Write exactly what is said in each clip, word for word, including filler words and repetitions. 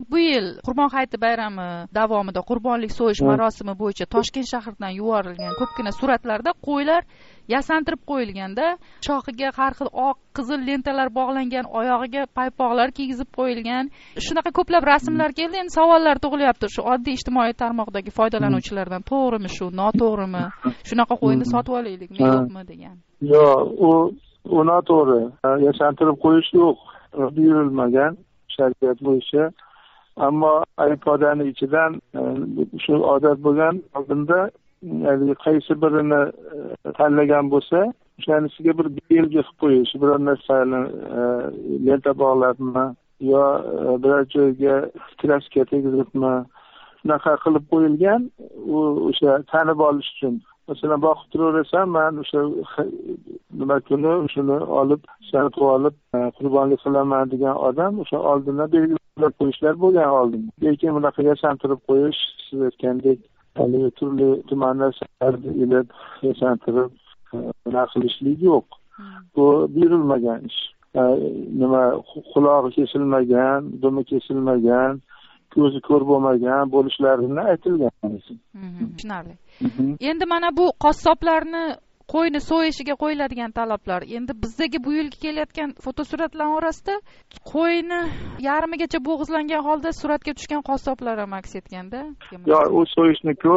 bu yil Qurbon hayiti bayrami davomida qurbonlik so'yish marosimi bo'yicha Toshkent shahridan yuborilgan ko'pgina suratlarda qo'ylar yasantirib qo'yilganda, shoxiga har xil oq, qizil lentalar bog'langan, oyog'iga paypoqlar kiygizib qo'yilgan. Shunaqa ko'plab rasmlar keldi. Endi savollar tug'ilyapti shu oddiy ijtimoiy tarmoqdagi foydalanuvchilardan. To'g'rimi shu, noto'g'rimi? Shunaqa qo'yni sotib olaylikmi, yo'qmi degan. Yo'q, u u noto'g'ri. Yasantirib qo'yish yo'q, buyurilmagan shariat bo'yicha. Ammo iPod'ning ichidan shu odat bo'lgan, oldinda qaysi birini tanlagan bo'lsa, o'shanisiga bir belgi qilib qo'yish, biror narsani lenta bog'labmi yo biror joyga kraska tegizibmi, shunaqa qilib qo'yilgan, u o'sha tanib olish uchun. Masalan, boqib turaverasan, men o'sha nima kuni shuni olib, sanab olib qurbonlik qilaman degan odam o'sha oldindan belgilab qo'yishlar bo'lgan oldin. Lekin bunaqa yasantirib qo'yish, siz aytgandek, turli tuman narsalarni ilib yasantirib bunaqa qilishlik yo'q. Bu buyurilmagan ish. Nima qulog'i kesilmagan, dumi kesilmagan, ko'zi ko'r bo'lmagan bo'lishlarini aytilgan. Tushunarli. Endi mana bu qassoblarni qo'yni so'yishiga qo'yiladigan talablar. Endi bizdagi bu yilgi kelayotgan fotosuratlar orasida qo'yni yarmigacha bo'g'izlangan holda suratga tushgan qassoblar ham aks etganda. Yo, u so'yishni-ku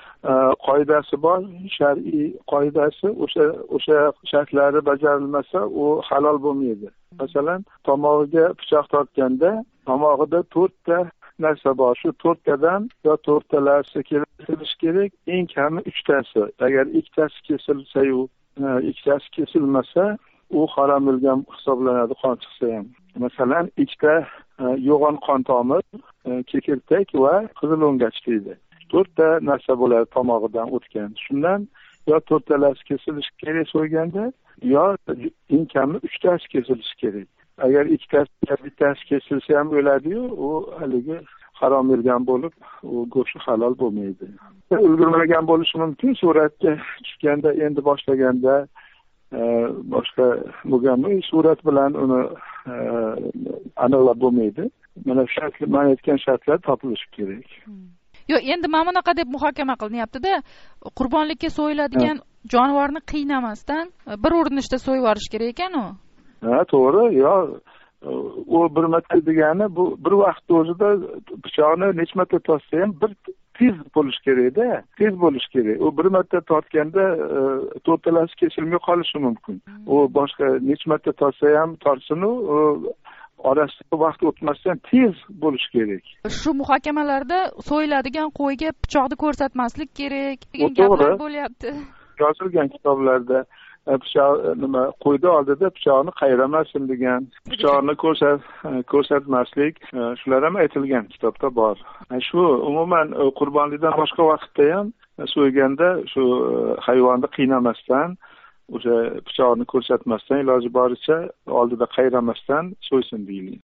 qoidasi bor, shar'iy qoidasi, o'sha o'sha shartlari bajarilmasa, u halol bo'lmaydi. Masalan, tomog'iga pichoq tortganda, tomog'ida to'rtta narsa bor. Shu to'rttadan yo to'rttalasi kesilishi kerak, eng kami uchtasi. Agar ikkitasi kesilsa-yu, ikkitasi kesilmasa, u harom bo'lgan hisoblanadi, qon chiqsa ham. Masalan, ikkita yo'g'on qon tomir, kekirtak va qizil o'ngach deydi. To'rtta narsa bo'ladi tomog'idan o'tgan. Shundan yo to'rttalasi kesilishi kerak so'yganda, yo eng kami uchtasi kesilishi kerak. Agar ikkitasi bittasi kesilsa ham o'ladi-yu, u haligi harom bo'lgan bo'lib, u go'shti halol bo'lmaydi. Ulgurmagan bo'lishi mumkin, suratga tushganda, endi boshlaganda boshqa bo'lganmi, surat bilan uni aniqlab bo'lmaydi. Mana shu men aytgan shartlar topilishi kerak. Yo'q, endi mana bunaqa deb muhokama qilinyapti-da, qurbonlikka so'yiladigan jonivorni qiynamasdan bir urinishda so'yib yuborish kerak ekan-u. Ha, to'g'ri. Yo, u bir marta degani bu bir vaqtda o'zida pichoqni necha marta tortsa ham bir tez bo'lish kerak-da, tez bo'lish kerak. U bir marta tortganda to'rttalasi kesilmay qolishi mumkin. U boshqa necha marta tortsa ham tortsin-u, orasida vaqt o'tmasdan tez bo'lish kerak. Shu muhokamalarda so'yiladigan qo'yga pichoqni ko'rsatmaslik kerak degan gaplar bo'lyapti. Yozilgan kitoblarda pichoq nima qo'ydi oldida pichoqni qayramasin degan, pichoqni ko'rsat ko'rsatmaslik, shular ham aytilgan kitobda bor. Shu umuman qurbonlikdan boshqa vaqtda ham so'yganda shu hayvonni qiynamasdan, o'sha pichoqni ko'rsatmasdan, iloji boricha oldida qayramasdan so'ysin deyilgan.